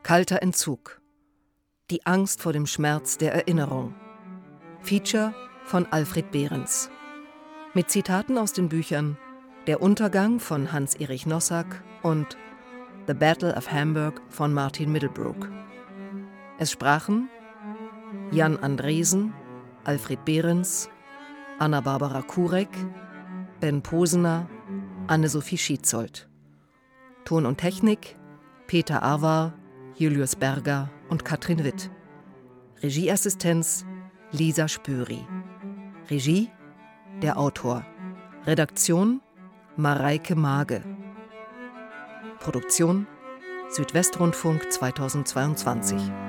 Kalter Entzug. Die Angst vor dem Schmerz der Erinnerung. Feature von Alfred Behrens. Mit Zitaten aus den Büchern Der Untergang von Hans-Erich Nossack und The Battle of Hamburg von Martin Middlebrook. Es sprachen Jan Andresen, Alfred Behrens, Anna-Barbara Kurek, Ben Posener, Anne-Sophie Schietzold. Ton und Technik Peter Arwar, Julius Berger und Katrin Witt. Regieassistenz Lisa Spüri. Regie der Autor. Redaktion Mareike Mage. Produktion Südwestrundfunk 2022.